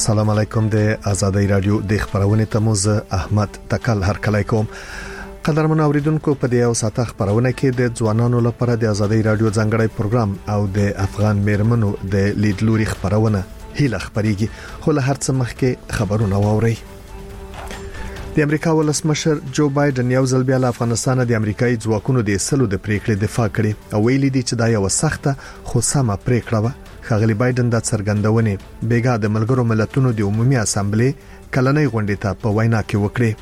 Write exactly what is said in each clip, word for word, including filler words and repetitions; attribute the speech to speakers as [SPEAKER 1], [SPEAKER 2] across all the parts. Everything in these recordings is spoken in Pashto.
[SPEAKER 1] السلام علیکم د آزادۍ رادیو د خبرونه تموز احمد تکل هر کله کوم قدرمن اوریدونکو په دې او ساته خبرونه کې د ځوانانو لپاره د آزادۍ رادیو ځانګړی پروګرام او د افغان میرمنو د لیدلوري خبرونه هیله خبريږي خو له هر څه مخکې خبرونه واوري. د امریکا ولسمشر جو بایدن یو ځل بیا له افغانستان د امریکایي ځواکونو د سلو د پریکړې دفاع کړې او ویلي دي چې دا یو سخته خو سمه پریکړه و. خغلی بایدن د څرګندونې بیګا د ملګرو ملتونو د عمومي اسامبلې کلنۍ غونډې ته په وینا کې وکړې.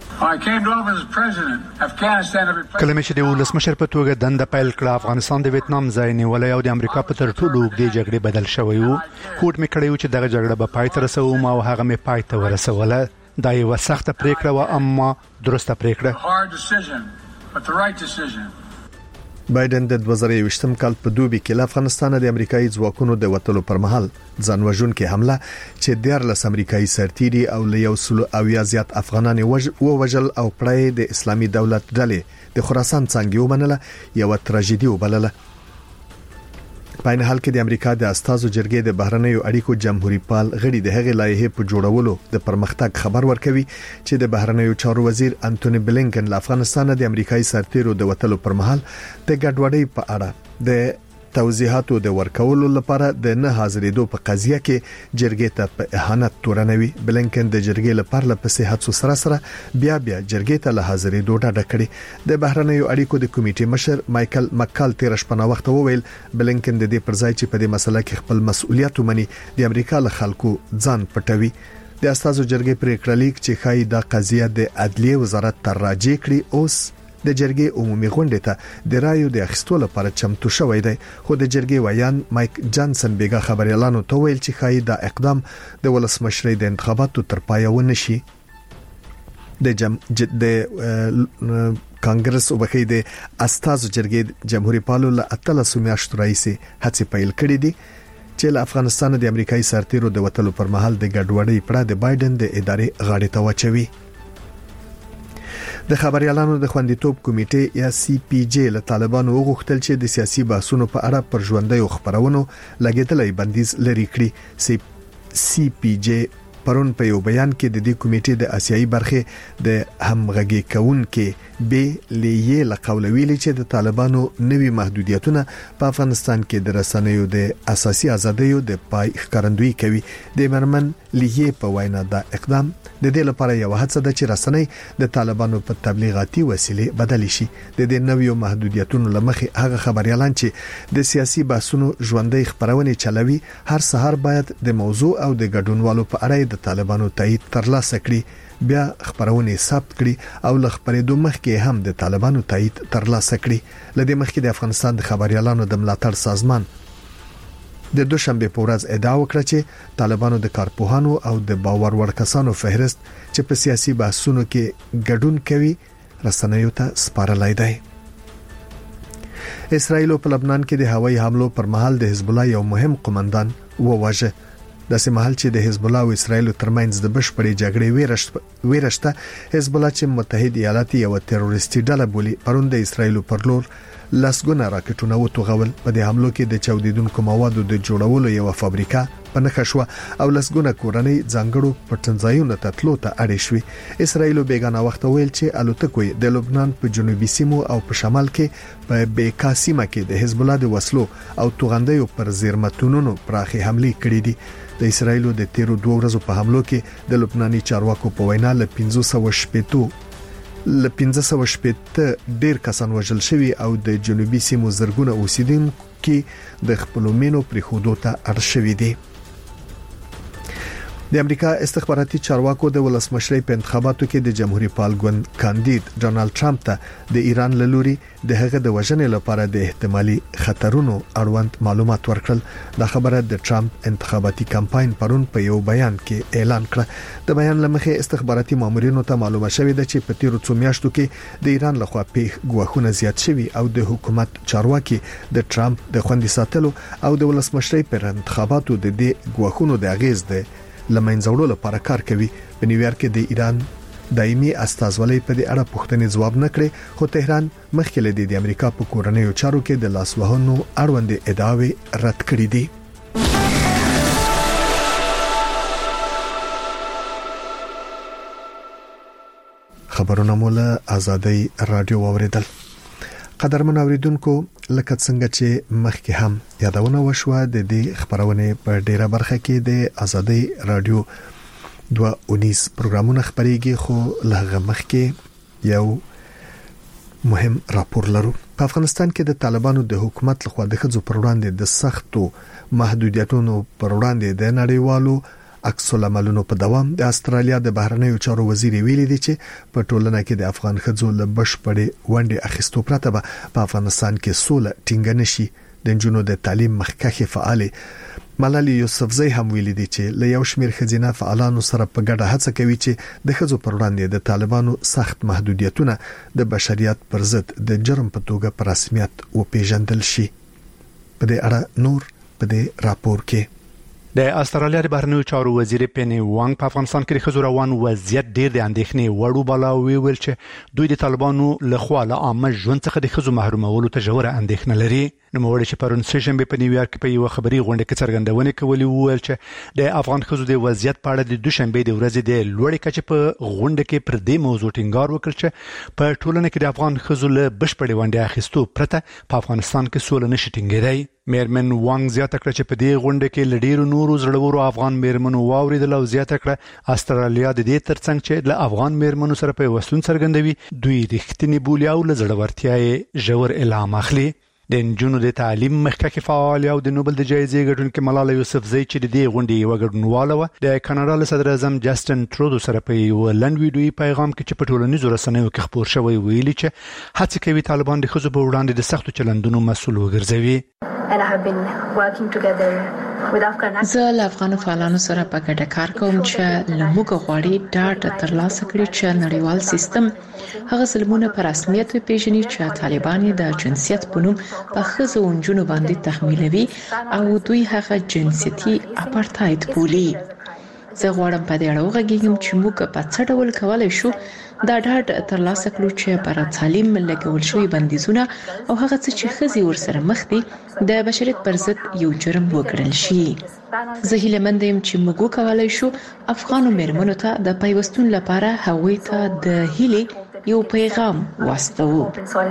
[SPEAKER 2] کله چې د ولسمشر په توګه دنده پیل کړه افغانستان د ویتنام ځای نیولې او د امریکا په تر ټولو اوږدې جګړې بدل شوی وو. کوټ مې کړی و چې دغه جګړه به پای ته رسوم او هغه مې پای ته ورسوله. دا یو سخته پریکړه و اما درسته پریکړه. بایدن د دوه زره یوویشتم کال په دوبي کې له افغانستان د امریکایي ځواکونو د وټلو پر مهال ځانوژونکې حمله چې دیارلس امریکایي سرتیري او له یو سلو او یا زیات افغانان ووژل او پړې د اسلامي دولت ډلې د خراسان څنګه ومنله یو تراژیدي وبلله. په ان حال کې د امریکا د استازو جرګې د بهرنیو اړیکو جمهوریت پال غړي د هغې لایحې په جوړولو د پرمختګ خبر ورکوي چې د بهرنیو چارو وزیر انټونی بلینکن له افغانستان د امریکایي سرتیرو د وټلو پر مهال د ګډوډۍ په اړه د توضیحاتو د ورکولو لپاره د نه حاضرېدو په قضیه کې جرګې ته په اهانت تورنوي. بلینکن د جرګې لپاره له صحت سره سره بیا بیا جرګې ته له حاضرېدو ډډه کړې. د بهرنیو اړیکو د کمیټې مشر مایکل مکال تیر شپه وخت وویل بلینکن د دې پر ځای چې په دې مسله کې خپل مسؤلیت ومني د امریکا له خلکو ځان پټوي. د استازو جرګې پریکړه لیک چې خای د قضیه د عدلیه وزارت ته راجع کړي اوس د جرګې عمومي غونډې ته د رایو د اخیستلو لپاره چمتو شوی دی. خو د جرګې ویان مایک جانسن بیګا خبريالانو ته ویل چې خای د اقدام د ولسمشرۍ د انتخاباتو تر پای ونه شي. د جم د کانګرس او بخې د استازو جرګې جمهوریت پالو له اتلس میاشتو راځي هڅې پیل کړې دي چې له افغانستان د امریکایي سرتیرو د وټلو پر مهال د ګډوډۍ پړه د بایدن د ادارې غاړې ته واچوي. د خبريالانو د خوندیتوب کمیټې یا سی پی جی له طالبانو وغوښتل چې د سیاسي بحثونو په اړه پر ژوندۍ خبرونو لګیدلې بندیز لري کړي. سی سی پی جی پرون په یو بیان کې د دې کمیټې د آسیایي برخې د همغږي کونکو به لیه لقول ویلي چې د طالبانو نوي محدودیتونه په افغانستان کې د رسنیو د اساسي ازادیو د پای ښکارندویي کوي. د مرمن لیه په وینا دا اقدام د دې لپاره یو هڅه ده چې رسنۍ د طالبانو په تبلیغاتي وسیلې بدل شي. د دې نویو محدودیتونو لمخې هغه خبريالان چې د سیاسي بحثونو ژوندۍ خبرونه چلوي هر سهار باید د موضوع او د ګډونوالو په اړه د طالبانو تایید ترلاسه کړي بیا خبرونه ثبت کړي او ل خبرېدو مخکې هم د طالبانو تایید ترلاسه کړي. لدې مخکې د افغانستان د خبريالانو د ملاتړ سازمان د دوشنبه په ورځ ادعا وکړه چې طالبانو د کارپوهانو او د باور وړ کسانو فهرست چې په سیاسي بحثونو کې ګډون کوي رسنیو ته سپارلای دی. اسرائیل په لبنان کې د هوایي حملو پر مهال د حزب الله یو مهم قومندان وواژه. د سیمهال چې د حزب الله او اسرائیل ترمنځ د بشپړې جګړې ویرشت ویرشته حزب الله چې متحد ایالات یو تروریستي ډله بولي پرون د اسرائیل پر لور لسګونه راکټونه وتوغول. په دې حملو کې د چاودیدونکو موادو د جوړولو یو فابریکه په نښه شو او لسګونه کورنۍ ځانګړو پټنځایونو ته تلو ته اړې شوې. اسرائیل بیګانه وخت ویل چې الوتکوي د لبنان په جنوبي سیمو او په شمال کې په بیکا سیمه کې د حزب الله د وسلو او توغندیو پر زیرمتونونو پراخي حمله کړې دي. د اسرائیل د تیرو دوه ورځو په حملو کې د لبناني چارواکو په وینا له پنځه سوه شپږ ل پنځه سوه شپږ ډیر کسان وژل شوي او د جنوبي سیمو زرګونه اوسیدونکو د خپل مینو پر خودو ته اړ شوي دي. د امریکا استخباراتي چارواکو د ولسمشرۍ په انتخاباتو کې د جمهوریت پال ګوند کاندید ډونالد ټرمپ ته د ایران له لوري د هغه د وژنې لپاره د احتمالي خطرونو اړوند معلومات ورکړل. دا خبره د ټرمپ انتخاباتي کمپاین پرون په یو بیان کې اعلان کړه. د بیان لمخې استخباراتي مامورینو ته معلومه شوې ده چې په تیرو څو میاشتو کې د ایران لخوا پیښ ګواښونه زیات شوي او د حکومت چارواکي د ټرمپ د خوندي ساتلو او د ولسمشرۍ پر انتخاباتو د دې ګواښونو د اغیز ده لمنځوړو لپاره کار کوي. په نیویارک کې د ایران دایمي استازولۍ په دې اړه پوښتنې جواب نه کړې خو تهران مخکې له د امریکا په کورنیو چارو کې د لاسوهنو اړوند ادعاوې رد کړې دي.
[SPEAKER 1] خبرونه مولا آزادۍ رادیو اوریدل. قدرمن اوریدونکو لکه څنګه چې مخکې هم یادونه وشوه د دې خبرونه په ډیره برخه کې د آزادۍ رادیو دوه اونیس پروګرامونه خبريږي خو لهغه مخکې یو مهم راپور لرو. په افغانستان کې د طالبانو د حکومت لخوا د ښځو پر وړاندې د سختو محدودیتونو پر وړاندې د نړیوالو عکس العملونو په دوام د استرالیا د بهرنیو چارو وزیر ویلي دی چې په ټولنه کې د افغان ښځو له بشپړې ونډې اخیستو پرته په افغانستان کې سوله ټینګه نشي. د جنونو د تعلیم مخکخي فعال ملالي یوسفزۍ هم ویلي دی چې له یو شمېر خزینه فعالانو سره په ګډه هڅه کوي چې د ښځو پر وړاندې د طالبانو سخت محدودیتونه د بشریت پر ضد د جرم په توګه په رسمیت وپیژندل شي. په دې اړه نور په دې راپور کې
[SPEAKER 3] د استرالیا د بهرنیو چارو وزیر پینی وانګ په افغانستان کې د ښځو روان وضعیت ډیر د اندېښنې وړو بالا ویل چې دوی د طالبانو لخوا له عامه ژوند څخه د ښځو محرومولو ته ژوره اندېښنه لري. نو موږ چې پرون سشنبه په نیویارک په یو خبري غونډه کې څرګندونه کولې وویل چې د افغان ښځو د وضعیت په اړه د دوشنبه د ورځې د لوړې کچې په غونډه کې پر دې موضوع ټینګار وکړ چې په ټولنه کې د افغان ښځو له بشپړې ونډې اخیستو پرته په افغانستان کې سوله نشي ټینګېدای. میرمن وانګ زیاته کړه چې په دې غونډه کې لډیرو نورو زړورو افغان میرمنو واوریدل او زیاته کړه استرالیا د دې ترڅنګ چې له افغان میرمنو سره په وسلون څرګندوي دوی رښتینی بولی او له زړورتیا ژور الهام اخلي. د جنونو د تعلیم مخکخي فعال او د نوبل د جایزې ګټونکې ملاله یوسفزۍ چې د دې غونډې یو ګډونواله و د کاناډا له صدر اعظم جسټن ترودو سره په یو لنډ ویډیوي پیغام کې چې په ټولنیزو رسنیو کې خبر شوی ویلي چې هڅه کوي طالبان د ښځو په وړاندې د سختو چلندونو مسؤل وګرځوي.
[SPEAKER 4] زه له افغان فعالانو سره په ګډه کار کوم چې لموږ غواړي ډاټ ترلاسه کړي چې نړیوال سیستم هغه ظلمونه په رسمیت پیژني چې طالبان د جنسیت په نوم په ښځو او نجونو باندې تحمیلوي او دوی هغه جنسيتي اپارټاید بولي. زه غواړم په دې اړه وغږیږم چې موږ په څه ډول کولای شو دا ډاډ ترلاسه کړو چې پر تعلیم لګول شوی بندیزونه او هغه څه چې ښځې ورسره مخ دي د بشریت پر ضد یو جرم وګڼل شي. زه هیله مند یم چې موږ کولای شو افغان میرمنو ته د پیوستون لپاره هغوی ته د هیلې یو پیغام واستوو.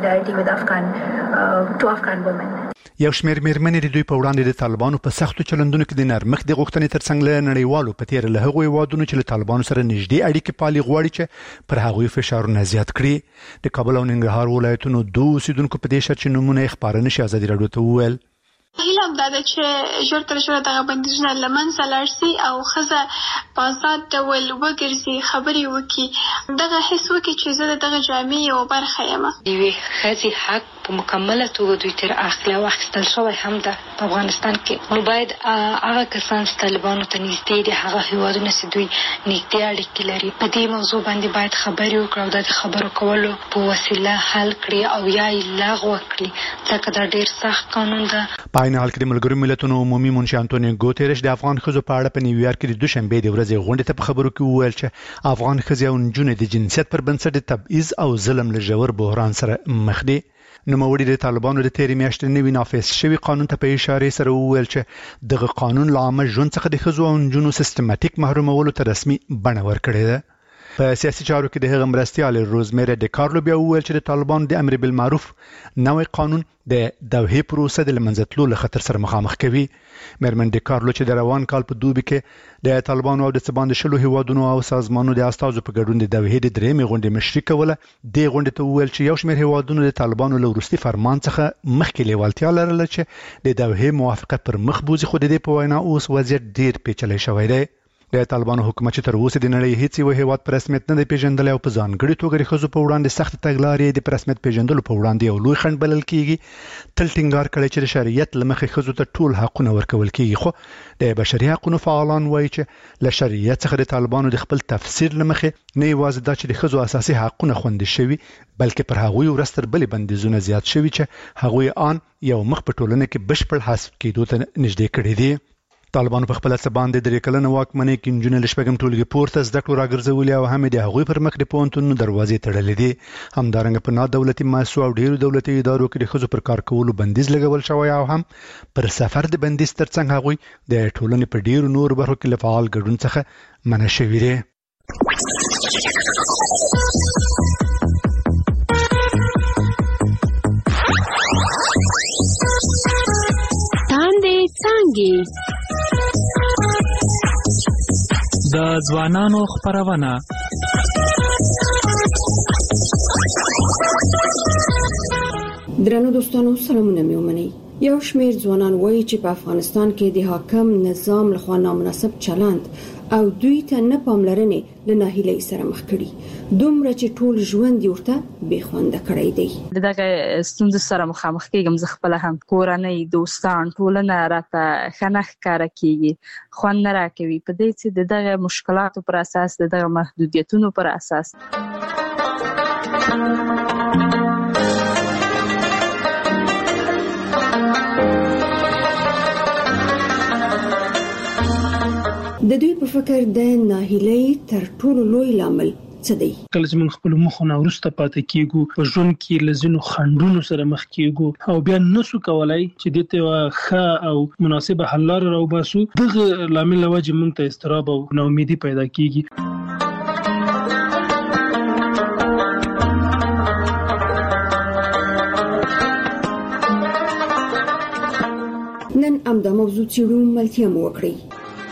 [SPEAKER 3] یو شمېر میرمنې د دوی په وړاندې د طالبانو په سختو چلندونو کې د نرمښت د غوښتنې ترڅنګ له نړیوالو په تیر له هغوی وادونو چې له طالبانو سره نږدې اړیکې پالي غواړي چې پر هغوی فشارونه زیات کړي. د کابل او ننګرهار ولایتونو دوه اوسیدونکو په دې شرط چې نمونه یې خبره نشي ازادي راډیو ته وویل
[SPEAKER 5] هیله هم دا ده چې ژر تر ژره دغه بندیزونه له منځه لاړ شي او ښځه په آزاد ډول وګرځي، خبرې وکړي، دغه حس وکړي چې زه د دغه جامې یوه برخه یم.
[SPEAKER 6] د یوې ښځې حق په مکمله توګه دوی تر اخلي او اخیستل شوی هم ده په افغانستان کې. نو باید هغه کسان چې طالبانو ته نږدې دي هغه هېوادونه چې دوی نږدې اړیکې لري په دې موضوع باندې باید خبرې وکړي او دا د خبرو کولو په وسیله حل کړي او یا یې لغوه کړي ځکه دا ډېر سخت قانون ده.
[SPEAKER 3] په عین حال کې د ملګرو ملتونو عمومي منشي انټونیو ګوتریش د افغان ښځو په اړه په نیویارک کې د دوشنبه د ورځې غونډې ته په خبرو کې وویل چې افغان ښځې او نجونې د جنسیت پر بنسټ د تبعیض او ظلم له ژور بحران سره مخ دي. نوموړي د طالبانو د تیرې میاشتې نوي نافذ شوی قانون ته په اشاره سره وویل چې دغه قانون له عامه ژوند څخه د ښځو او نجونو سیستماتیک محرومولو ته رسمي بڼه ورکړې ده. په سیاسي چارو کې د هغه مرستيال روزمیری د کارلو بیا وویل چې د طالبانو د امر بالمعروف نوې قانون د دوحې پروسه د لمنځتلو له خطر سره مخامخ کوي. میرمن د کارلو چې د روان کال په دوبي کې د طالبانو او د سباند شلو هیوادونو او سازمانونو د استازو په ګډون د دوحې د درېمې غونډې مشري کوله د غونډې ته وویل چې یو شمېر هیوادونو د طالبانو له وروستي فرمان څخه مخکې لیوالتیا لرله چې د دوحې موافقه پر مخ بوزي، خو د دې په وینا اوس وضعیت ډیر پیچلی شوی دی. د طالبانو حکومت چې تر اوسه د نړۍ هیڅ یو هیواد پر رسمیت نه دی پیژندل او په ځانګړي توګه د ښځو په وړاندې سخت تګلارې د پر رسمیت پیژندلو په وړاندې یو لوی خنډ بلل کیږي. تل ټینګار کړی چې د شریعت لمخې ښځو ته ټول حقونه ورکول کیږي، خو د بشري حقوقو فعالان وایي چې له شریعت څخه د طالبانو د خپل تفسیر لمخې نه یوازې دا چې د ښځو اساسي حقونه خوندي شوي بلکې پر هغوی ورستر بلې بندیزونه زیات شوي چې هغوی آن یو مخ په ټولنه کې بشپړ حذف کېدو ته نږدې کړي دي. طالبانو په خپل څه باندې درې کلنه واکمنۍ کې نجونې له شپږم ټولګي پورته زده کړو راګرځولې او هم د هغوی پر مخ د پوهنتونونو دروازې تړلې دي. همدارنګه په نا دولتي مؤسسو او ډیرو دولتي ادارو کې د ښځو پر کار کولو بندیز لګول شوی او هم پر سفر د بندیز ترڅنګ هغوی د ټولنې په ډیرو نورو برخو کې له فعال ګډون څخه منع شوي دي.
[SPEAKER 7] د ځوانانو خپرونه.
[SPEAKER 8] درنو دوستانو، سلامونه مې ومنئ. یو شمېر ځوانان وایي چې په افغانستان کې د حاکم نظام لخوا نامناسب چلند او دوی ته نه پاملرنې له ناهیلۍ سره مخ کړي، دومره چې ټول ژوند یې ورته بې خونده کړی دی.
[SPEAKER 9] دغه ستونزو سره مخامخ کېږم. زه خپل هم کورنۍ، دوستان، ټولنه راته ښه نه ښکاره کېږي، خوند نه راکوي په دې چې د دغه مشکلاتو پر اساس، د دغه محدودیتونو پر اساس. د دوی په فکر د ناهیلۍ تر ټولو لوی لامل څه دی؟
[SPEAKER 7] کله چې موږ خپل مخونه ورسته پاتې کیږو، په ژوند کې لزینو خنډونو سره مخ کیږو او بیا نسو کولای چې د ته ښه او مناسبه حل لار راوباسو، دغه لامل وجه موږ ته استراب او ناامیدي پیدا کیږي.
[SPEAKER 8] نن امدا موضوع چیرو ملتیا مو وکړي.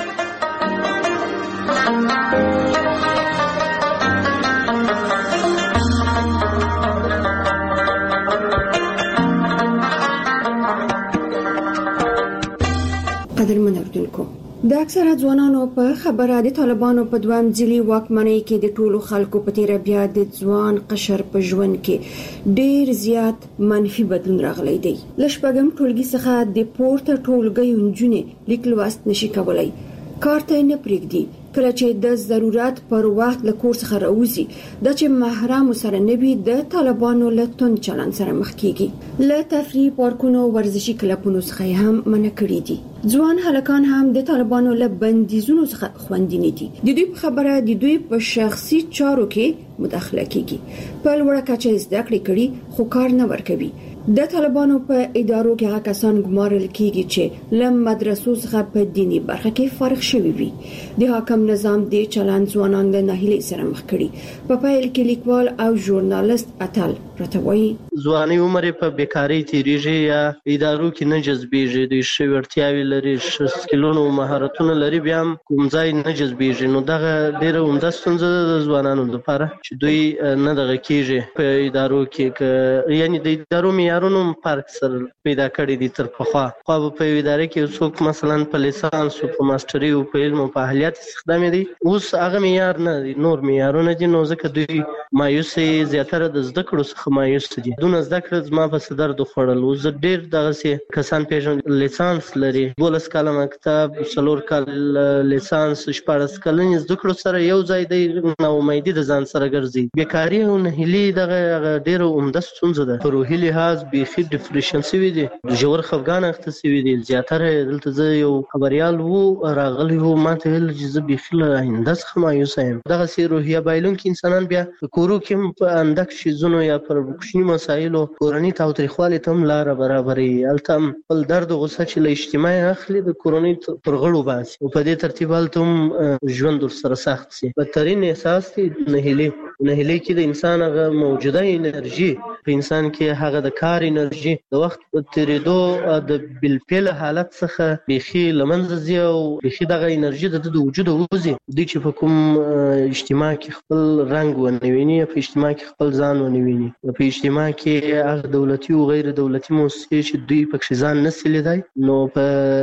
[SPEAKER 8] قدرمن اردوونکو، د اکثره ځوانانو په خبره د طالبانو په دوام ځلي واکمنۍ کې د ټولو خلکو په تیر بیا د ځوان قشر په ژوند کې ډیر زیات منفي بدلون راغلی دی. لشپږم ټولګي څخه د پورته ټولګي نجونې لیک لوست نشي کولای، کار ته نه پریږدي، کله چې د ضرورت پر وخت له کور څخه راوځي د چې محرم سره نبی د طالبانو له تون چلن سره مخ کیږي. له تفریح پارکونو، ورزشي کلبونو څخه هم منع کړی دي. ځوان هلکان هم د طالبانو له بندیزونو څخه خوندي نه دي. د دوی په خبره د دوی په شخصي چارو کې مداخله کیږي، په لوړه کچه زده کړې کړي خو کار نه ورکوي. د طالبانو په ادارو کې هغه کسان ګمارل کیږي چې له مدرسو څخه په دینی برخه کې فارغ شوي وي. د حاکم نظام د چلند ځوانان له ناهیلۍ سره مخ کړي. په پیل کې لیکوال او ژورنالیست اتل راتوي
[SPEAKER 10] ځواني عمر په بیکاری تیریږي یا ادارو کې نه جذبېږي، د ښه ورتیاوي لري، ښه سکلونو مهارتونه لري، بیا هم کوم ځای نه جذبېږي. نو دغه ډیره عمده ستونزه د ځوانانو لپاره چې دوی نه دغه کیږي په ادارو کې، یعنی د ادارو معیارونو فرق سره پیدا کړی دي تر پخوا. خو په ادارې کې څوک مثلا په لیسانس او په ماستري او په علم او په اهلیت استخدام دي، اوس هغه معیار نه دي، نور معیارونه دي. نو ځکه دوی مایوسي زیاتره د زده کړو څخه مایوس دي. دونه زده کړه زما په صدر د خوړل. اوس ډېر دغه کسان پیژن لیسانس لري، دولس کاله مکتب، څلور کال لیسانس، شپاړس کلنې زده کړو سره یو ځای دی، نو امیدي د ځان سره ګرځي. بیکاري او ناهیلي دغه ډېره عمده ستونزه ده. په روحي لحاظ بیخي ډیپریشن شوي دي، ژور خفګان اخته شوي دي. زیاتره دلته زه یو خبریال وو راغلی وو، ما ته ویل چې زه بیخي له آینده څخه مایوسه یم. دغسې روحیه بایلونکي انسانان بیا په کورو کې هم په اندک شیزونو یا پر کوچني مسایلو کورنۍ تاوتریخوالي ته هم لاره برابروي. هلته هم خپل درد او غوسه چې له اجتماع اخلي د کورنۍ پر غړو باسي او په دې ترتیب هلته هم ژوند ورسره سخت شي. بدترین احساس دی ناهیلي. ناهیلي کې د انسان هغه موجوده انرژي، په انسان کې هغه د کار انرژي د وخت په تېرېدو د بالفعل حالت څخه بیخي له منځه ځي او بیخي دغه انرژي د د وجوده وځي. دوی چې په کوم اجتماع کې خپل رنګ ونه ویني، په اجتماع کې خپل ځان ونه ویني، په اجتماع کې هغه دولتي او غیر دولتي موسسې چې دوی پکې ځان نشي لیدای، نو په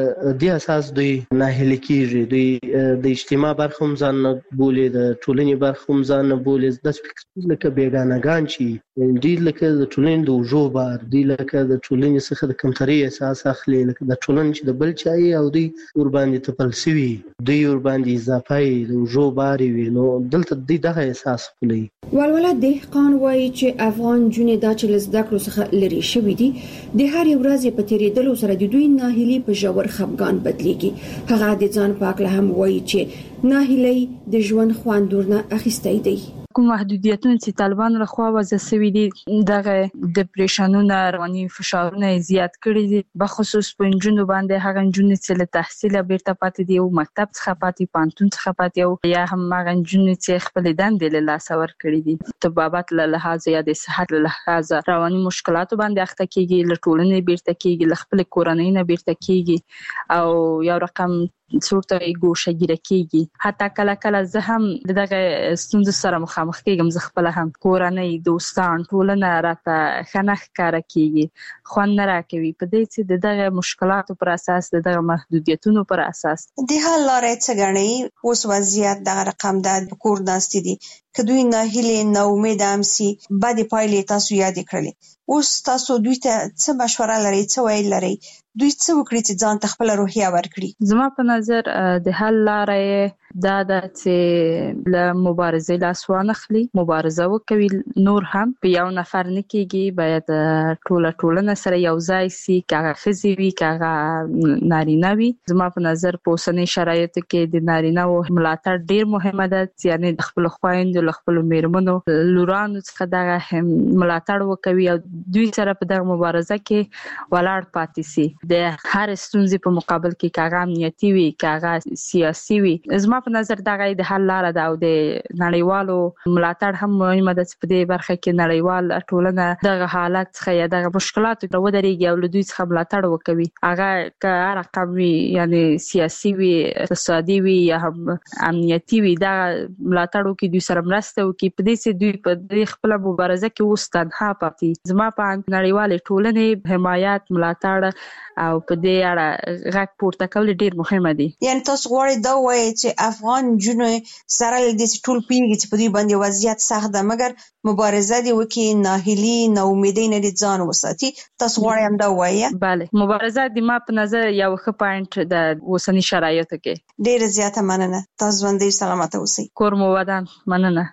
[SPEAKER 10] دې اساس دوی ناهیلي کېږي. دوی د اجتماع برخه هم ځان نه بولي، د ټولنې برخه هم ځان نه بولي. داسې فکر لکه بیګانهګان چې دوی لکه د ټولنې د اوږو بار، دوی لکه د ټولنې څخه د کمترۍ احساس اخلي، لکه د ټولنې چې د بل چا یې او دوی ورباندې تپل شوي، دوی ورباندې اضافه یې د اوږو بار وي. نو دلته دوی دغه احساس خپلوي.
[SPEAKER 8] ولوله دهقان وایي چې افغان نجونې دا چې له زده کړو څخه لرې شوي دي، د هرې ورځې په تېرېدلو سره د دوی ناهیلي په ژور خفګان بدلیږي. هغه د ځان په هکله هم وایي چې ناهیلي د ژوند خوند ورنه اخیستی دی.
[SPEAKER 9] کوم محدودیتونه چې طالبانو لخوا وضع شوي دي، دغه ډیپریشنونه، رواني فشارونه زیات کړي دي، بخصوص په نجونو باندې. هغه نجونې چې له تحصیل بیرته پاتې دي او مکتب څخه پاتې، پانتون څخه پاتې، او یا هم هغه نجونې چې خپل دندې له لاسه ورکړي دي، طبابت له لحاظه یا د صحت له لحاظه رواني مشکلاتو باندې اخته کیږي، له ټولنې بیرته کیږي، له خپل کورنۍ نه بیرته کیږي، او یو رقم څورته ګوشګیره کیږي حتی کله کله زه هم دغه ستونزې سره مخامخ کېږم زه خپل هم کورنۍ دوستان ټولنه راته خنخ کار کوي خو نه راکوي په دې چې دغه مشکلاتو پر اساس دغه محدودیتونو پر اساس
[SPEAKER 11] د حل لارې څه غني اوس وضعیت دغه رقم د کور ناستې دي کدوې نه هلي نه امید امسي بعد پایلې تاسو یاد کړلې اوس تاسو دوی ته څه مشوره لري څه ویل لري دوی څه وکړي چې ځان ته خپل روحیه ورکړي
[SPEAKER 9] زما په نظر د حل لارې دا د چې له مبارزې لاس وانخلي مبارزه وکوي نور هم په یو نفر نه کېږي باید ټوله ټولنه سره یو ځای سي کاغه خزي وي کاغه نارینه وي زما په نظر په اوسنۍ شرایطو کې د نارینه او ملاتړ ډیر مهمه ده یعنی د خپل خويندو له خپل میرمنو لورانو څخه دغه هم ملاتړ وکوي او دوی سره په دغه مبارزه کې ولاړ پاتې سي د هر ستونزې په مقابل کې کاغه امنیتي وي کاغه سیاسي وي زما په نظر دغه د حل لاره ده او د نړیوالو ملاتړ هم مهمه ده چې په دې برخه کې نړیوال ټولنه دغه حالت څخه یا دغه مشکلاتو ته ودرېږي او له دوی څخه ملاتړ وکوي هغه که رقم وي یعنی سیاسي وي اقتصادي وي یا هم امنیتي وي دا ملاتړ وکړي دوی سره مرسته وکړي په دې چې دوی په دې خپل مبارزه کې اوس تنها پاتې زما په نړیوالې ټولنې حمایت ملاتړ او په دې اړه غږ پورته کول ډیر مهمه دي
[SPEAKER 11] یعنی تاسو غواړئ دا وایي چې افغان جنو سره د ټول پیږي چې په دې باندې وضعیت سخت ده مګر مبارزه دی وکي ناهیلي نه امیدې نه ځان وساتي تاسو غواړئ هم دا وایي
[SPEAKER 9] bale مبارزه د ما په نظر یو ښه پوینټ د اوسنی شرایطو کې
[SPEAKER 11] ډیر زیاته مننه تاسو باندې سلامت اوسئ
[SPEAKER 9] کور مو ودان مننه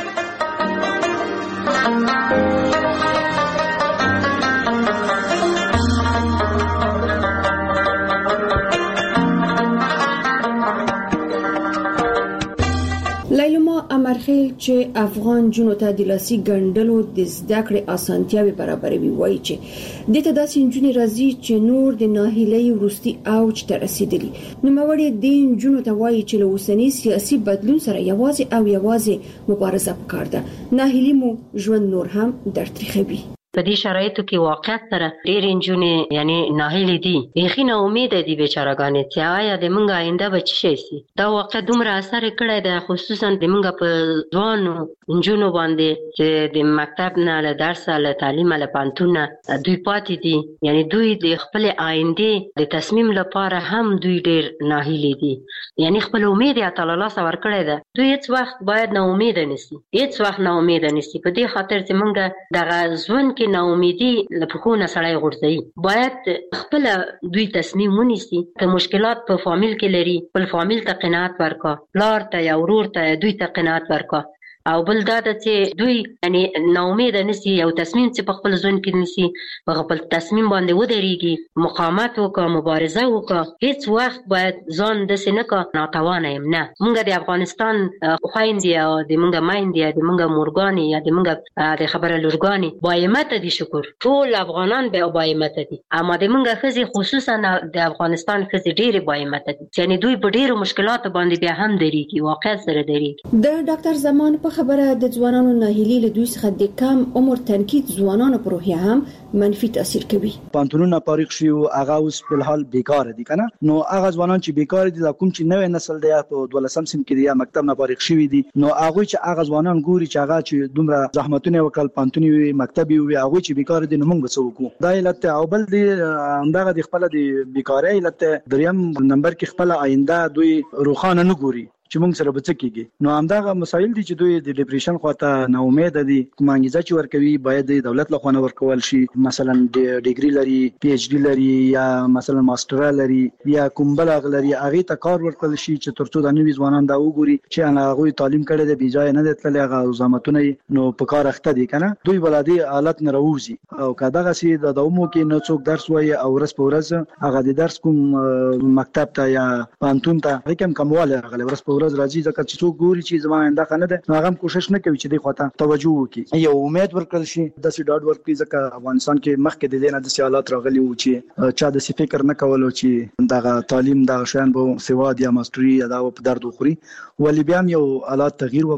[SPEAKER 8] لایلما امرخیل چې افغان جنو ته د لاسي ګڼډلو د زده کړې اسانتیاوي برابروي وایي چې د تداسي جنې راځي چې نور د ناهیلۍ ورستي اوج ته رسیدلی نو موري د جنو ته وایي چې له اوسنی سیاسي بدلون سره یوازې او یوازې مبارزه وکړه ده ناهیلي مو ژوند نور هم درتریخوي
[SPEAKER 12] په دې شرایطو کې واقعیت سره ډېر انجونې یعنی ناهیلې دي یخي نه امید دي بیچارهګانې چې آیا د منګه آینده به څه شي دا واقع دومره اثر کړی دی خصوصا د منګه په ځوانو انجونو باندې چې د مکتب نه له درس له تعلیم له پانتون دوی پاتې دي یعنی دوی د خپل آینده د تصمیم لپاره هم دوی ډېر ناهیلې دي یعنی خپل امید یې تعالی الله سره ورکړی دی دوی هیڅ وخت باید نه امید نشي هیڅ وخت نه امید نشي په دې خاطر چې منګه دغه ژوند کې نا امیدي لپاره سړی غورځي باید خپل دوی تصمیم ونیسي که مشکلات په فامیل کې لري خپل فامیل ته قناعت ورکا لار ته یا ورور ته دوی ته قناعت ورکا او بل دا چې دوی یعنی نا امید نشي او تصمیم چې په خپل ژوند کې نشي په خپل تصمیم باندې ودرېږي مقاومت وکړه مبارزه وکړه هیڅ وخت باید ځان د سینکا ناتوانه يم نه موږ د افغانستان خويندې او د موږ مایندې د موږ مورګانی یا د موږ د خبره لورګانی بایمت دي شکر ټول افغانان به بایمت دي اما د موږ خزي خصوصا د افغانستان خزي ډېر بایمت دي یعنی دوی په ډېرو مشکلاتو باندې بیا هم درېږي واقع سره درېږي
[SPEAKER 8] د ډاکټر زمان په خبره د ځوانانو ناهیلي له دوی څخه د کم عمر تنکید ځوانانو پر روحیه هم منفي تاثیر کوي
[SPEAKER 13] پانتونونه فارغ شي او هغه اوس په الحال بیکار دي کنه نو هغه ځوانان چې بیکار دي دا کوم چې نوې نسل دی په دولسم سم کې دی مکتب نه فارغ شوی دي نو هغه چې هغه ځوانان ګوري چې هغه چې دومره زحمتونه وکړ پانتونی وي مکتبي وي هغه چې بیکار دي نو موږ څه وکړو دا علت او بل دی همدغه د خپل د بیکاری علت دریم نمبر کې خپل آینده دوی روخانه نه ګوري چې موږ سره بچ کیږي نو همدغه مسایل دي چې دوی د ډیپریشن خواته نه امید دي کومانګیزه چې ورکوي باید د دولت له خوا ورکول شي مثلا د ډیګري لري پی ایچ ډی لري یا مثلا ماستر لري یا کوم بل غلري هغه ته کار ورکول شي چې ترڅو د نوې ځوانان دا وګوري چې انا هغه تعلیم کړي د بیځای نه دتل هغه زحمتونه نو په کار اخته دي کنه دوی ولادي حالت نه راوځي او کداغه سي د دومو کې نو څوک درس وایي او ورځ په ورځ هغه د درس کوم مکتب ته یا پانتون ته هیڅ کمواله هغه ورځ په ورځ راځي ځکه چې څوک ګوري چې زما انده خنه ده هغه کوشش نه کوي چې د خواته توجه وکړي یو امید ورکړل شي د سي ډاډ ورکړي ځکه افغانستان کې مخکې د دې نه د سیالات راغلي و چې چا د سي فکر نه کولو چې دغه تعلیم د شان به سواد یا ماستری یا د درد خوري ولې بیا یو حالات تغییر وکړو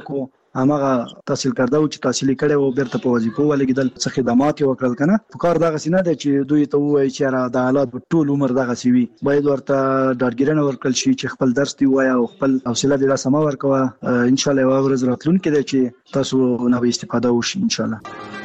[SPEAKER 13] هغه تحصیل کړه او چې تحصیل کړي او بیرته په وظیفه ولګیدل څه خدمات وکړل کنه فکر دغه سینه د چې دوی ته وایي چې را د حالات په ټول عمر دغه سی وي باید ورته ډاډګیرنه ورکړل شي چې خپل درس دی وایي او خپل حوصله دې سم ورکوه ان شاء الله یو ورځ راتلونکي دی چې تاسو نه به استفاده وشي ان شاء الله.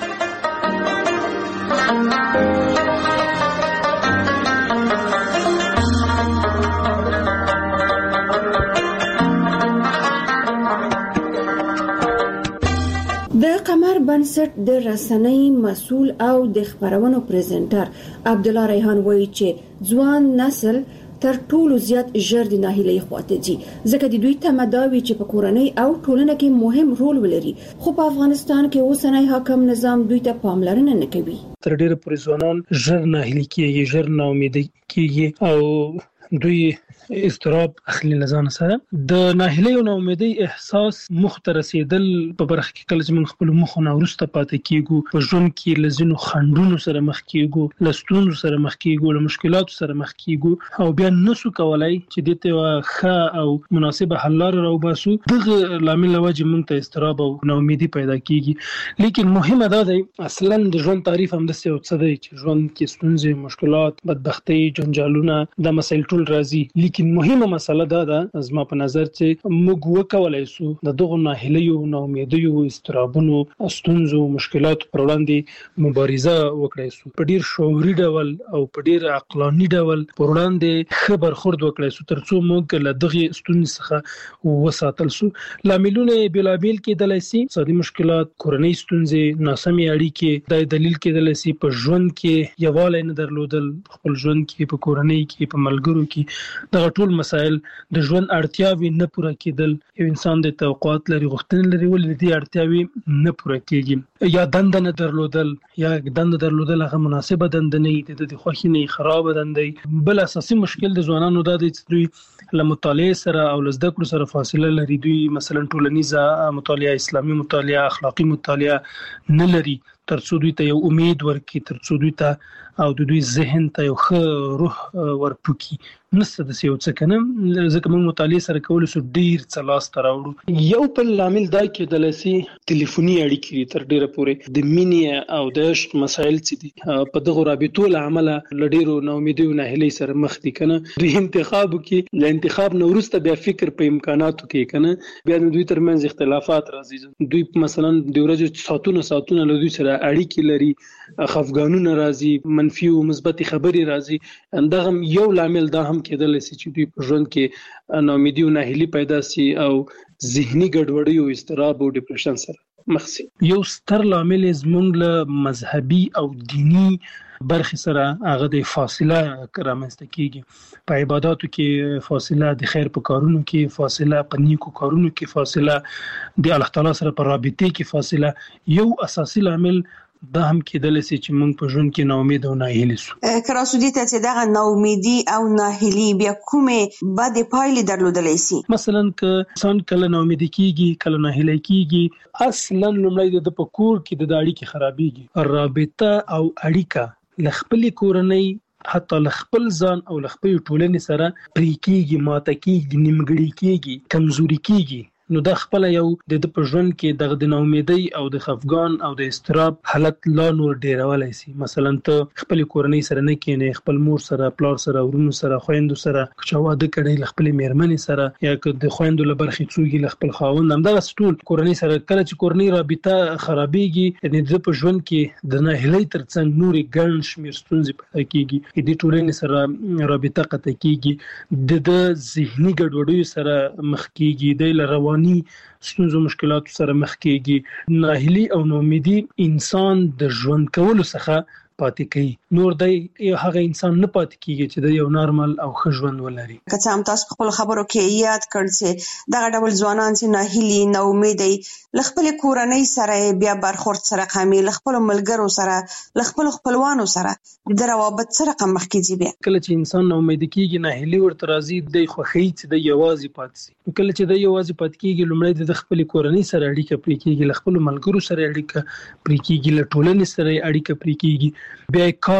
[SPEAKER 8] د قمر بنسټ د رسنۍ مسول او د خبرونو پریزنټر عبد الله ریحان وایي چې ځوان نسل تر ټولو زیات ژر د ناهیلۍ خواته ځي ځکه د دوی تمداوي چې په کورنۍ او ټولنه کې مهم رول ولري خو په افغانستان کې اوسنۍ حاکم نظام دوی ته پاملرنه نه کوي.
[SPEAKER 7] تر ډیره پورې ځوانان ژر ناهیلي کیږي ژر ناامید کیږي او دوی استراب اخلي لزان سره د ناهیلۍ او ناامیدۍ احساس مخترسیدل په برخه کې کله چې موږ خپل مخ نه ورسته پاتې کیږو په ژوند کې لزینو خندونو سره مخ کیږو لستونو سره مخ کیږو له مشکلاتو سره مخ کیږو او بیا نسو کولای چې د ته ښه او مناسبه حل لاره راوباسو دغه لامل وجه موږ ته استراب او ناامیدي پیدا کیږي. لیکن مهمه ده د اصلا د ژوند تعریف هم د څه څه دی چې ژوند کې ستونزې مشکلات بدبختی جنجالونه د مسایل ټول راځي لیکن مهمه مسله دا ده زما په نظر چې موږ وکولای شو د دغه ناهیلیو ناامیدیو استرابونو ستونزو مشکلاتو پر وړاندې مبارزه وکړای شو په ډیر شعوري ډول او په ډیر عقلاني ډول پر وړاندې خبر خورد وکړای شو ترڅو موږ له دغه ستونزې څخه وساتل شو. لاملونه بلابل کېدلای شي اقتصادي مشکلات کورنۍ ستونزې ناسمې اړیکې د دلیل کېدلای شي په ژوند کې یووالی نه درلودل خپل ژوند کې په کورنۍ کې په ملګرو کې د ټول مسایل د ژوند اړتیاوي نه پوره کېدل یو انسان د توقعات لري غوښتنې لري ولې دې اړتیاوي نه پوره کېږي یا دند نه درلودل یا دند درلودل هغه مناسبه دند نه دي د خوښي نه خراب دند بل اساسي مشکل د ځوانانو د دې دوی له مطالعه سره او له زده کړو سره فاصله لري دوی مثلا ټولنیزه مطالعه اسلامي مطالعه اخلاقی مطالعه نه لري ترڅو دوی ته یو امید ورکړي ترڅو دوی ته او د دوی ذهن ته یو ښه روح ورپوکي نسته د سیو څه کنه ځکه موږ مطالعه سره کول سو ډیر څه لاس ته راوړو. یو بل لامل دا کېدلی شي ټلیفوني اړیکې تر ډیره پورې د مینې او د عشق مسایل چې دي په دغه رابطو له امله له ډیرو ناامیدۍ او ناهیلۍ سره مخ دي کنه دوی انتخاب کې له انتخاب نه وروسته بیا فکر په امکاناتو کې کنه بیا دوی ترمنځ اختلافات راځي دوی مثلا د ورځې ساعتونه ساعتونه له دوی سره اړیکې لري خفګانونه راځي منفي او مثبت خبرې راځي دغه یو لامل دا هم کېدلی شي چې دوی په ژوند کې ناامیدي او ناهیلي پیدا شي او ذهني ګډوډي او اضطراب او ډیپریشن سره مخ شي. یو ستر لامل زموږ له مذهبي او دینی برخې سره هغه د فاصله رامنځته کیږي په عبادتو کې فاصله د خیر په کارونو کې فاصله په نیکو کارونو کې فاصله د الله تعالی سره په رابطه کې فاصله یو اساسي لامل دا هم کېدلی شي چې موږ په ژوند کې ناامید او ناهیلي شو.
[SPEAKER 11] کراسودي ته چې دغه ناامیدي او ناهیلي بیا کومه بد پایلې درلودلی شي
[SPEAKER 7] مثلا که انسان کله ناامید کیږي کله ناهیلی کیږي اصلا لومړی د پکور کې د اړیکې خرابېږي رابطه او اړیکه لخپل کورنۍ حتی لخپل ځان او لخپل ټولنې سره پرې کېږي ماته کېږي نیمګړې کېږي کمزوري کېږي نو دا خپل یو د په ژوند کې د د ناامیدۍ او د خفګان او د استراب حالت لا نور ډیرولای شي مثلا ته خپل کورنۍ سره نه کېنې خپل مور سره پلار سره ورونو سره خويندو سره چې واده کړي خپل میرمنې سره یا که د خويندو لبرخي څوګي خپل خاوند هم دا ټول کورنۍ سره کله چې کورنۍ رابطه خرابېږي یعنی د په ژوند کې د ناهیلۍ ترڅنګ نورې ګڼ شمېر ستونزې پیدا کیږي د ټولنې سره رابطه قطع کیږي د ذهني ګډوډۍ سره مخ کیږي د لروان ستونزو مشکلاتو سره مخ کېږي ناهیلي او ناامیدي انسان د ژوند کولو څخه پاتې کوي نور دی هغه انسان نه پاتې کیږي چې د یو نارمل او ښه ژوند ولري.
[SPEAKER 11] که څه هم تاسو خپل خبرو کې یاد کړ چې دغه ډول ځوانان چې ناهیلي ناامیدي له خپل کورنۍ سره بیا برخورد سره قامي له خپل ملګرو سره له خپل خپلوانو سره د روابط سره قام مخ کیږي بیا
[SPEAKER 7] کله چې انسان ناامید کیږي ناهیلي ورته راځي د خوښۍ چې د یوازې پاتې شي کله چې د یوازې پاتې کیږي لومړی د خپل کورنۍ سره اړیکه پرې کیږي له خپل ملګرو سره اړیکه پرې کیږي له ټولنې سره اړیکه پرې کیږي بیا کار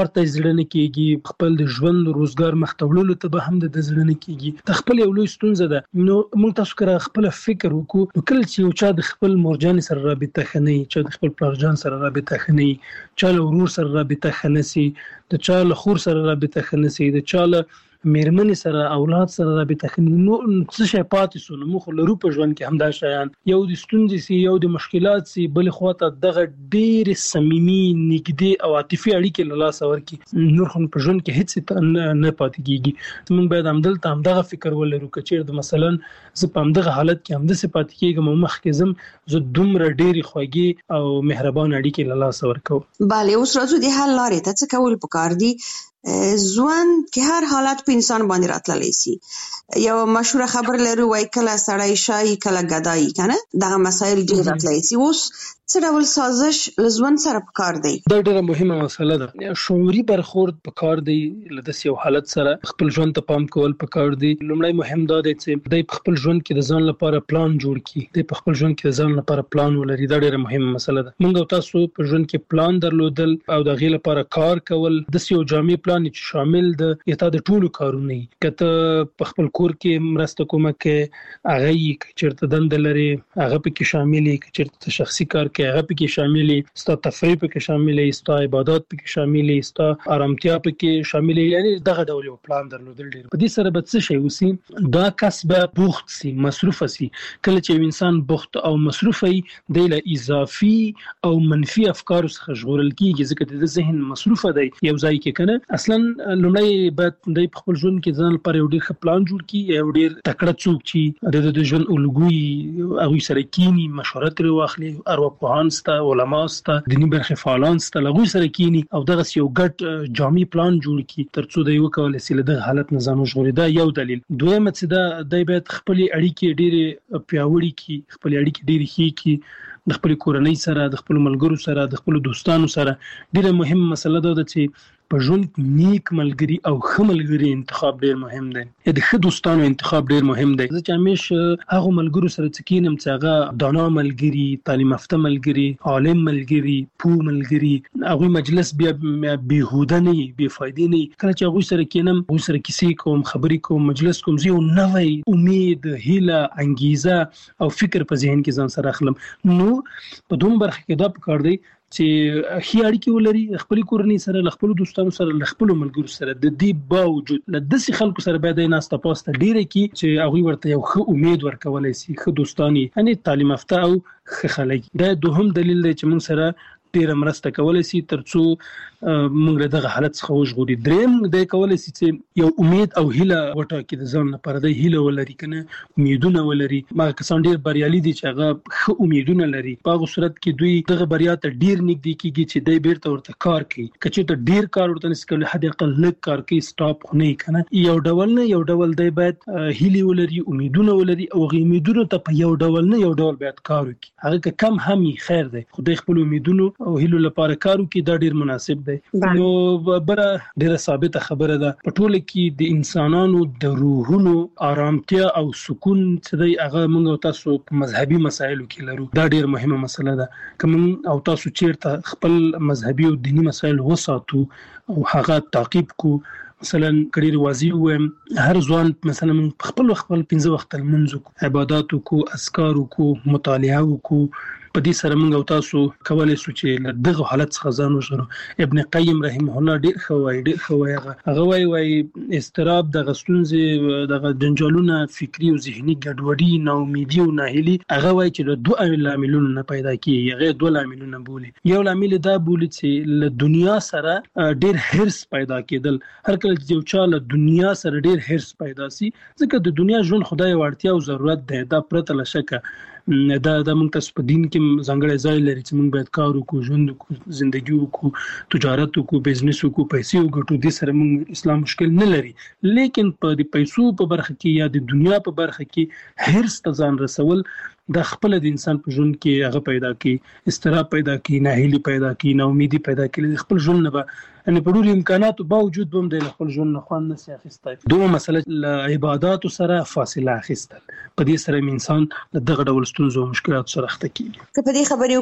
[SPEAKER 7] کار ته ځړنه کیږي، خپل د ژوند روزګار مختولو ته به هم د ځړنه کیږي. د خپل یو لوی ستونزه ده. نو موږ تاسو کړه خپل فکر وکړو، نو کله چې یو چا د خپل مورجان سره رابطه خني، چې د خپل پلارجان سره رابطه خني، چا له ورور سره رابطه خنسي، د چا له خور سره رابطه خنسي، د چا له میرمنې سره اولاد سره رابطه خني، نو څه شي پاتې سو. نو موږ لرو په ژوند کې هم دا شیان، یو د ستونزې سي، یو د مشکلات سي، بل خواته دغه ډېر صمیمي نږدې او عاطفي اړیکې له لاسه ورکړي، نور خو په ژوند کې هیڅ نه پاتې کیږي. موږ باید همدلته همدغه فکر ولرو، که چیرې مثلا زه په همدغه حالت کې همداسې پاتې کیږم او مخکې ځم، زه دومره ډېرې خوږې او مهربان اړیکې له لاسه ورکوم.
[SPEAKER 11] بله، اوس راځو د حل لارې ته. څه کول پکار دي؟ ژوند کې هر حالت په انسان باندې راتللی سي. یو مشهور خبر لرو وای کله سړی شای کله ګدای، کنه دغه مسایل ډېر راتللی سي. اوس څه ډول سازش له ژوند سره پکار دی؟
[SPEAKER 7] دا ډېره مهمه مسله ده. شعوري برخورد پکار دی له داسې یو حالت سره. خپل ژوند ته پام کول پکار دی. لومړی مهم دا دی چې دی په خپل ژوند کې د ځان لپاره پلان جوړ کړي، دی په خپل ژوند کې د ځان لپاره پلان ولري. دا ډېره مهمه مسله ده. موږ او تاسو په ژوند کې پلان درلودل او د غي لپاره کار کول، د یو جامع پلان چې شامل د یتا د ټولو کارونه، کته په خپل کور کې مرسته کومه کې هغه یې چیرته دند لري هغه پکې شاملې، کې چیرته شخصي کار کې هغه پکې شاملې، ستا تفریح پکې شاملې، ستا عبادت پکې شاملې، ستا آرامتیا پکې شاملې. یعنی دغه ډول یو پلان درلودل ډیر په دې سره به څه شي وسی، دا کسب بوخت سي، مصروف سي. کله چې انسان بوخت او مصروف وي د له اضافي او منفي افکار څخه ژغورل کیږي، ځکه د ذهن مصروف دی یو ځای کې کنه. اصلا لومړی باید د خپل ژوند کې ځان لپاره یو ډیر ښه پلان جوړ کړي، یو ډیر تکړه څوک چې د ژوند الګوي هغه سره کینی مشوره تر واخلي، ارواپوهان ستا، علما ستا، دیني برخه فعالان ستا، لغوي سره کینی او دغه یو ګډ جامع پلان جوړ کړي ترڅو د یو کول سي له دغه حالت نه ځان وژغوري. دا یو دلیل. دویم څه ده، د باید خپل اړیکې ډېرې پیاوړې کړي، خپل اړیکې ډېرې ښې کړي د خپل کورنۍ سره، د خپل ملګرو سره، د خپل دوستانو سره. ډېره مهمه مسله ده چې په ژوند نیک ملګری او ښه ملګری انتخاب ډیر مهم دی. د ښه دوستانو انتخاب ډیر مهم دی. زه چې همیشه هغه ملګرو سره څکینم چې هغه دانا ملګری، تعلیم یافته ملګری، عالم ملګری، پوه ملګری، هغه مجلس بیا بیهوده نه وي، بې فایدې نه وي. کله چې هغه سره کینم، هغه سره کیسې کوم، خبرې کوم، مجلس کوم، زه یو نوې امید، هیله، انګیزه او فکر په ذهن کې ځان سره اخلم. نو په دوم برخه کې دا پکار دی چې هي اړیکې ولري خپل کورنۍ سره، خپل دوستانو سره، خپل ملګرو سره. د دې باوجود له داسې خلکو سره باید نه ستاسو ډیره کی چې هغه ورته یو ښه امید ورکولای شي، ښه دوستانی، یعنی تعلیم یافته او ښه خلک. دا دوهم دلیل دی چې موږ سره ډیره مرسته کولای شي ترڅو موږ دغه حالت څخه وژغوري. دریم د کولای شي چې یو امید او هیله وټاکي د ځان لپاره، د هیله ولري کنه، امیدونه ولري. ما کسان ډیر بریالي دي چې هغه ښه امیدونه لري، په هغه صورت کې دوی دغه بریا ته ډیر نږدې کیږي چې دوی بیرته ورته کار کوي. کچې ته ډیر کار ورته نس کوي، حد اقل لږ کار کوي، سټاپ خو نه کنه. یو ډول نه یو ډول دی باید هیله ولري، امیدونه ولري، او غي امیدونه ته په یو ډول نه یو ډول باید کار وکړي. هغه کم هم خیر دی، خو د خپل امیدونو او هیلو لپاره کار وکړي، دا ډیر مناسب دی. نو بره ډیره ثابته خبره ده په ټوله کې د انسانانو د روحونو آرامتیا او سکون چې دی هغه موږ تاسو په مذهبي مسایلو کې لرو. دا ډیره مهمه مسله ده. کوم او تاسو چیرته خپل مذهبي او دینی مسایل وساتو او هغه تعقیب کو، مثلا کډیر واضح ویم هر ځوان مثلا خپل خپل پنځه وخت المنځ عبادت کو، اذکار کو، مطالعه کو، په دې سره موږ او تاسو کولای شو چې دغه حالت څخه ځان وژغورو. ابن قیم رحمه الله ډیر خوای ډیر خوای هغه وای وای استراب د غستونځ د جنجالونه، فکری او ذهني ګډوډي، ناامیدي او ناهیلي، هغه وای چې د دوه عاملونو نه پیدا کیږي. هغه دوه عاملونه بولي. یو عامل دا بولي چې له دنیا سره ډیر هرس پیدا کېدل. هر کله چې یو چا له دنیا سره ډیر هرس پیدا سي، ځکه د دنیا ژوند خدای ورتیا او ضرورت ده، دا پرته له شکه دا د موږ تاسو په دین کې ځانګړی ځای لري چې موږ باید کار وکړو، ژوند وکړو، ژوندۍ وکړو، تجارت وکړو، بزنس وکړو، پیسې وګټو. دې سره موږ اسلام مشکل نه لري. لیکن په د پیسو په برخه کې یا د دنیا په برخه کې هرڅ ته ځان رسول د خپل د انسان په ژوند کې هغه پیدا کوي، استراب پیدا کوي، ناهیلي پیدا کوي، ناامیدي پیدا کوي. خپل ژوند نه ان په ډول امکاناتو باوجود هم د خپل ژوند نه خوند نشي اخیستای. دوه مسله ل عبادت سره فاصله اخیستل. په دې سره انسان دغه ډول ستونزو او مشکلاتو سره اخته کیږي.
[SPEAKER 11] که په دې خبرې